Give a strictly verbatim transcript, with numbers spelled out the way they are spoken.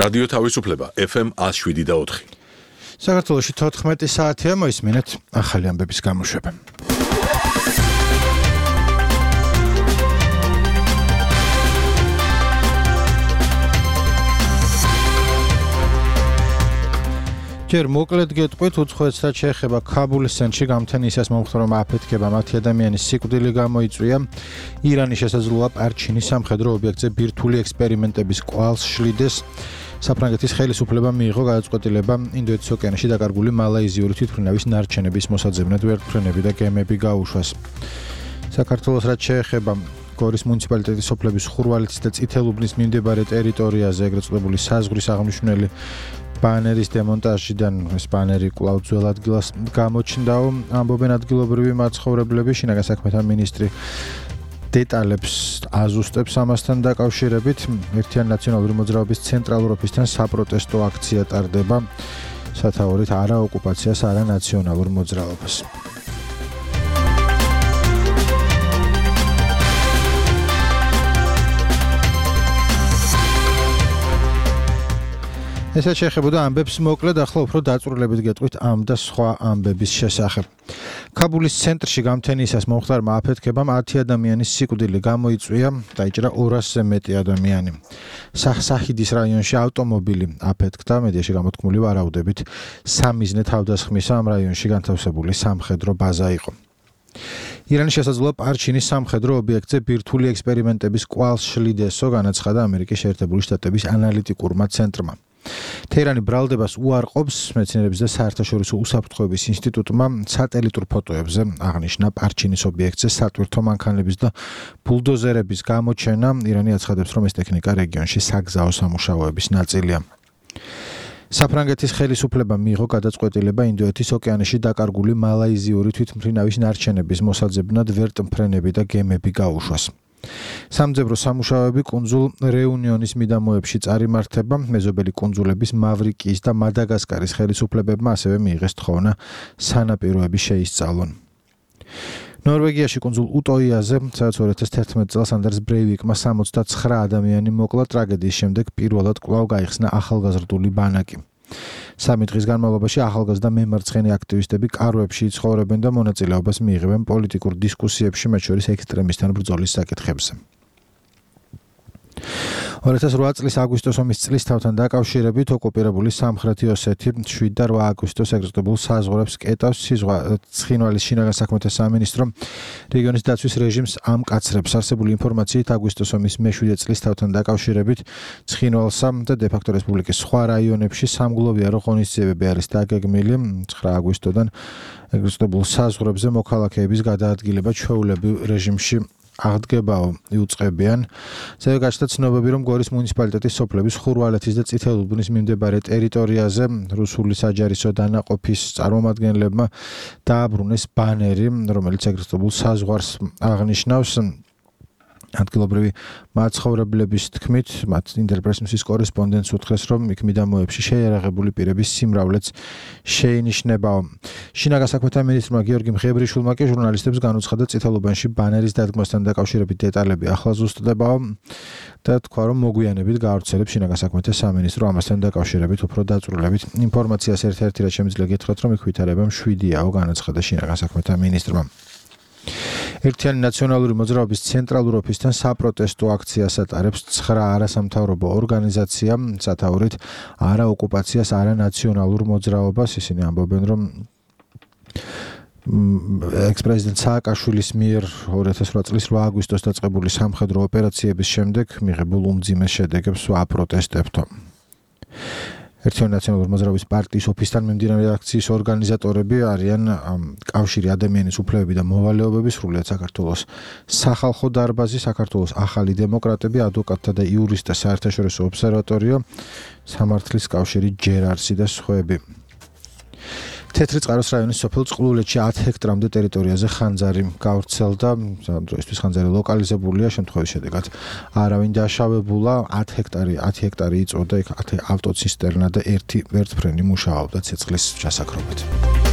რადიო თავისუფლება ეფ ემ one oh seven და four. საქართველოში თოთხმეტი საათია, მოისმინეთ ახალი ამბების გამოშვება. ჯერ მოკლედ გეტყვით უცხოეთს რაც შეეხება ქაბულის ცენტრში გამთენისას მომხდარ რომ აფეთქება მათი ადამიანის სიკვდილი გამოიწვია. ირანის შესაძლოა პარჩინის სამხედრო ობიექტზე ბირთვული ექსპერიმენტების კვალს შლიდეს. საფრანგეთის ხელისუფლებამ მიიღო გადაწყვეტილება ინდოეთის ოკეანეში დაკარგული მალაიზიური თვითმფრინავის ნარჩენების მოსაძებნად ვერტმფრენები და გემები გაუშვას. საქართველოს რაც შეეხება გორის მუნიციპალიტეტის სოფლების ხურვალეთის და წითელუბნის მიმდებარე ტერიტორიაზე ეგრეთ წოდებული საზღვრის აღმნიშვნელი ბანერის დემონტაჟიდან ეს ბანერი კვლავ ძველ ადგილას გამოჩნდაო. ამბობენ ადგილობრივი მაცხოვრებლები. შინაგან საქმეთა მინისტრი დეტალებს აზუსტებს ამასთან დაკავშირებით. ერთიანი ნაციონალური მოძრაობის ცენტრალურ ოფისთან საპროტესტო აქცია ტარდება. სათაურით არა ოკუპაციას, არა ნაციონალურ მოძრაობას. ესაც შეეხებოდა ამბებს მოკლედ, ახლა უფრო დაწვრილებით გეტყვით ამ და სხვა ამბების შესახებ. ქაბულის ცენტრში გამთენისას მომხდარმა აფეთქებამ ათი ადამიანის სიკვდილი გამოიწვია, დაიჭრა ორასზე მეტი ადამიანი. სახსაჰიდის რაიონში ავტომობილი აფეთქდა, მედიაში გამოთქმული ვარაუდებით სამიზნე თავდასხმისა ამ რაიონში განთავსებული სამხედრო ბაზა იყო. ირანის შესაძლოა პარჩინის სამხედრო ობიექტზე ბირთვული ექსპერიმენტების კვალს შლიდესო, განაცხადა ამერიკის შეერთებული შტატების ანალიტიკურმა ცენტრმა. თეირანი ბრალდებას უარყოფს მეცნიერების და საერთაშორისო უსაფრთხოების ინსტიტუტმა სატელიტურ ფოტოებზე აღნიშნა პარჩინის ობიექტზე სატვირთო მანქანების და ბულდოზერების გამოჩენა. ირანი აცხადებს, რომ ეს ტექნიკა რეგიონში საგზაო სამუშაოების ნაწილია. საფრანგეთის ხელისუფლებამ მიიღო გადაწყვეტილება ინდოეთის ოკეანეში დაკარგული მალაიზიური თვითმფრინავის ნარჩენების მოსაძებნად ვერტმფრენები და გემები გაუშვას. სამძებრო სამუშაოები კუნძულ რეუნიონის მიდამოებში წარიმართება. მეზობელი კუნძულების მავრიკიის და მადაგასკარის ხელისუფლებებმა ასევე მიიღეს თხოვნა სანაპიროები შეისწავლონ. ნორვეგიაში კუნძულ უტოიაზე სადაც two thousand eleven წელს ანდერს ბრეივიკმა სამოცდაცხრა ადამიანი მოკლა. ტრაგედიის შემდეგ პირველად კვლავ გაიხსნა ახალგაზრდული ბანაკი. სამი დღის განმავლობაში ახალგაზრდა მემარცხენე აქტივისტები კარვებში იცხოვრებენ და მონაწილეობას მიიღებენ პოლიტიკურ დისკუსიებში, მათ შორის ექსტრემისტთან ბრძოლის საკითხებზე. two thousand eight წლის აგვისტოს ომის წლისთავთან დაკავშირებით ოკუპირებული სამხრეთი ოსეთი seven და eight აგვისტოს ეგრეთებულ საზღვრებს კეტავს. ცხინვალის შინაგან საქმეთა სამინისტრო რეგიონის დაცვის რეჟიმს ამკაცრებს. არსებული ინფორმაციით აგვისტოს ომის მე-seven წლისთავთან დაკავშირებით ცხინვალსა და დე-ფაქტო რესპუბლიკის სხვა რაიონებში სამგლოვიარო ღონისძიებები არის დაგეგმილი. nine აგვისტოდან ეგრეთებულ საზღვრებზე მოქალაქეების გადაადგილება ჩვეულებრივ რეჟიმში აღდგებაო იუწყებიან. ასევე გაჩნდა ცნობები, რომ გორის მუნიციპალიტეტის სოფლების ხურვალეთის და წითელუბნის მიმდებარე ტერიტორიაზე რუსული საჯარისო დანაყოფის წარმომადგენლებმა დააბრუნეს ბანერი, რომელიც ეგრეთებულ საზღვარს აღნიშნავს. ადგილობრივი მაცხოვრებლების თქმით, მათ ინტერპრესის კორესპონდენტს უთხრეს, რომ იქ მიდამოებში შეიარაღებული პირების სიმრავლეც შეინიშნებაო. შინაგან საქმეთა მინისტრმა გიორგი მღებრიშვილმა კი ჟურნალისტებს განუცხადა წითელუბანში ბანერის დადგმასთან დაკავშირებით დეტალები ახლა ზუსტდებაო და თქვა, რომ მოგვიანებით გაავრცელებს შინაგან საქმეთა სამინისტრო ამასთან დაკავშირებით უფრო დაწვრილებით ინფორმაციას. ერთ-ერთი რაც შემიძლია გითხრათ, რომ იქ ვითარება შვიდიაო, განაცხადა შინაგან საქმეთა მინისტრმა. ერთიანი ნაციონალური მოძრაობის ცენტრალურ ოფისთან საპროტესტო აქციას ატარებს nine არასამთავრობო ორგანიზაცია. სათაურით არა ოკუპაციას, არა ნაციონალურ მოძრაობას. ისინი ამბობენ, რომ ექს-პრეზიდენტ სააკაშვილის მიერ two thousand eight წლის eight აგვისტოს დაწყებული სამხედრო ოპერაციების შემდეგ მიღებულ უმძიმეს შედეგებს ვაპროტესტებთო. ერთიანი ნაციონალური მოძრაობის პარტიის ოფისთან მიმდინარე აქციის ორგანიზატორები არიან კავშირი ადამიანის უფლებები და მოვალეობები, სრულიად საქართველოს სახალხო დარბაზი, საქართველოს ახალი დემოკრატები, ადვოკატთა და იურისტთა საერთაშორისო ობსერვატორიო, სამართლის კავშირი ჯერარსი და სხვები. თეთრი წყაროს რაიონის სოფელ წყლულეთში ten ჰექტრამდე ტერიტორიაზე ხანძარი გავრცელდა. დროისთვის ხანძარი ლოკალიზებულია, შემთხვევის შედეგად არავინ დაშავებულა. ten ჰექტარი ten ჰექტარი იწოდა, იქ ten ავტოცისტერნა და ერთი ვერტმფრენი მუშაობდა ცეცხლის ჩასაქრობად.